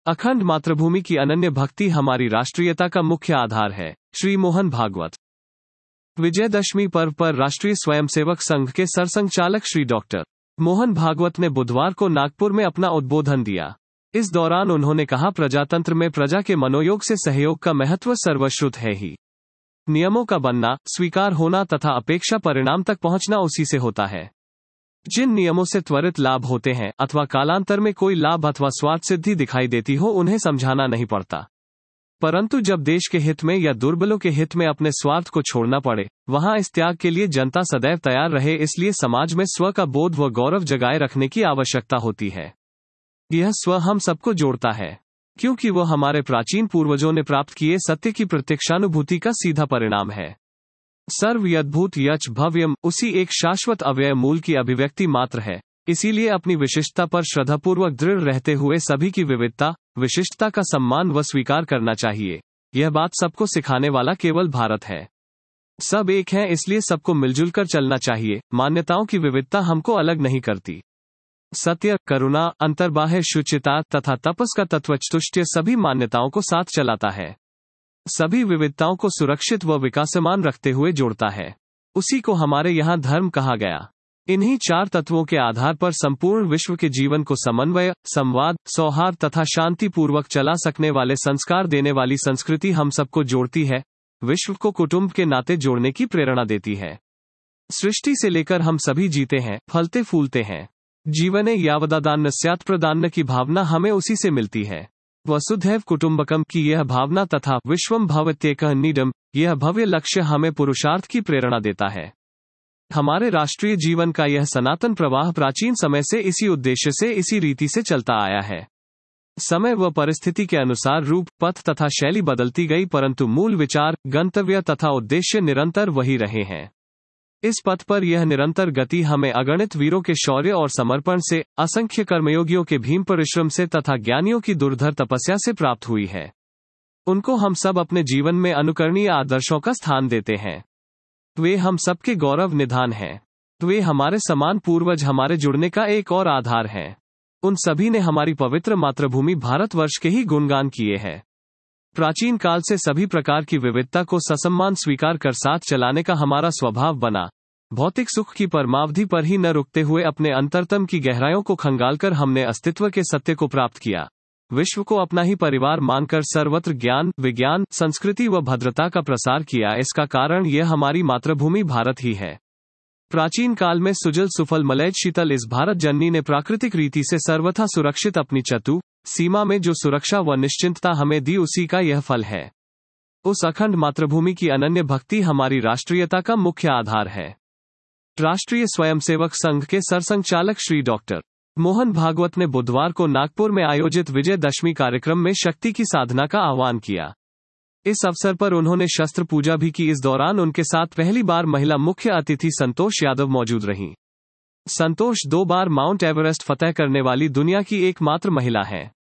अखंड मातृभूमि की अनन्य भक्ति हमारी राष्ट्रीयता का मुख्य आधार है। श्री मोहन भागवत। विजयदशमी पर्व पर राष्ट्रीय स्वयंसेवक संघ के सरसंघचालक श्री डॉक्टर मोहन भागवत ने बुधवार को नागपुर में अपना उद्बोधन दिया। इस दौरान उन्होंने कहा, प्रजातंत्र में प्रजा के मनोयोग से सहयोग का महत्व सर्वश्रुत है ही। नियमों का बनना, स्वीकार होना तथा अपेक्षा परिणाम तक पहुंचना उसी से होता है। जिन नियमों से त्वरित लाभ होते हैं अथवा कालांतर में कोई लाभ अथवा स्वार्थ सिद्धि दिखाई देती हो, उन्हें समझाना नहीं पड़ता। परंतु जब देश के हित में या दुर्बलों के हित में अपने स्वार्थ को छोड़ना पड़े, वहां इस त्याग के लिए जनता सदैव तैयार रहे। इसलिए समाज में स्व का बोध व गौरव जगाए रखने की आवश्यकता होती है। यह स्व हम सबको जोड़ता है, क्योंकि वह हमारे प्राचीन पूर्वजों ने प्राप्त किए सत्य की प्रत्यक्षानुभूति का सीधा परिणाम है। सर्व यद्भूत यच भव्यम उसी एक शाश्वत अव्यय मूल की अभिव्यक्ति मात्र है। इसीलिए अपनी विशिष्टता पर श्रद्धापूर्वक दृढ़ रहते हुए सभी की विविधता, विशिष्टता का सम्मान व स्वीकार करना चाहिए। यह बात सबको सिखाने वाला केवल भारत है। सब एक हैं, इसलिए सबको मिलजुल कर चलना चाहिए। मान्यताओं की विविधता हमको अलग नहीं करती। सत्य, करुणा, अंतर्बाह्य शुचिता तथा तपस का तत्वचतुष्टय सभी मान्यताओं को साथ चलाता है। सभी विविधताओं को सुरक्षित व विकासमान रखते हुए जोड़ता है। उसी को हमारे यहाँ धर्म कहा गया। इन्हीं चार तत्वों के आधार पर संपूर्ण विश्व के जीवन को समन्वय, संवाद, सौहार्द तथा शांति पूर्वक चला सकने वाले संस्कार देने वाली संस्कृति हम सबको जोड़ती है। विश्व को कुटुंब के नाते जोड़ने की प्रेरणा देती है। सृष्टि से लेकर हम सभी जीते हैं, फलते फूलते हैं। जीवने यावदादान्न स्यात् प्रदान्न की भावना हमें उसी से मिलती है। वसुधैव कुटुंबकम की यह भावना तथा विश्वम भवत्येकः नीडम, यह भव्य लक्ष्य हमें पुरुषार्थ की प्रेरणा देता है। हमारे राष्ट्रीय जीवन का यह सनातन प्रवाह प्राचीन समय से इसी उद्देश्य से, इसी रीति से चलता आया है। समय व परिस्थिति के अनुसार रूप, पथ तथा शैली बदलती गई, परंतु मूल विचार, गंतव्य तथा उद्देश्य निरंतर वही रहे हैं। इस पथ पर यह निरंतर गति हमें अगणित वीरों के शौर्य और समर्पण से, असंख्य कर्मयोगियों के भीम परिश्रम से तथा ज्ञानियों की दुर्धर तपस्या से प्राप्त हुई है। उनको हम सब अपने जीवन में अनुकरणीय आदर्शों का स्थान देते हैं। वे हम सबके गौरव निधान हैं। वे हमारे समान पूर्वज हमारे जुड़ने का एक और आधार हैं। उन सभी ने हमारी पवित्र मातृभूमि भारतवर्ष के ही गुणगान किए हैं। प्राचीन काल से सभी प्रकार की विविधता को ससम्मान स्वीकार कर साथ चलाने का हमारा स्वभाव बना। भौतिक सुख की परमावधि पर ही न रुकते हुए अपने अंतरतम की गहराइयों को खंगालकर हमने अस्तित्व के सत्य को प्राप्त किया। विश्व को अपना ही परिवार मानकर सर्वत्र ज्ञान, विज्ञान, संस्कृति व भद्रता का प्रसार किया। इसका कारण यह हमारी मातृभूमि भारत ही है। प्राचीन काल में सुजल सुफल मलयज शीतल इस भारत जननी ने प्राकृतिक रीति से सर्वथा सुरक्षित अपनी चतु सीमा में जो सुरक्षा व निश्चिंतता हमें दी, उसी का यह फल है। उस अखंड मातृभूमि की अनन्य भक्ति हमारी राष्ट्रीयता का मुख्य आधार है। राष्ट्रीय स्वयंसेवक संघ के सरसंघचालक श्री डॉक्टर मोहन भागवत ने बुधवार को नागपुर में आयोजित विजयदशमी कार्यक्रम में शक्ति की साधना का आह्वान किया। इस अवसर पर उन्होंने शस्त्र पूजा भी की। इस दौरान उनके साथ पहली बार महिला मुख्य अतिथि संतोष यादव मौजूद रहीं। संतोष 2 बार माउंट एवरेस्ट फतह करने वाली दुनिया की एकमात्र महिला हैं।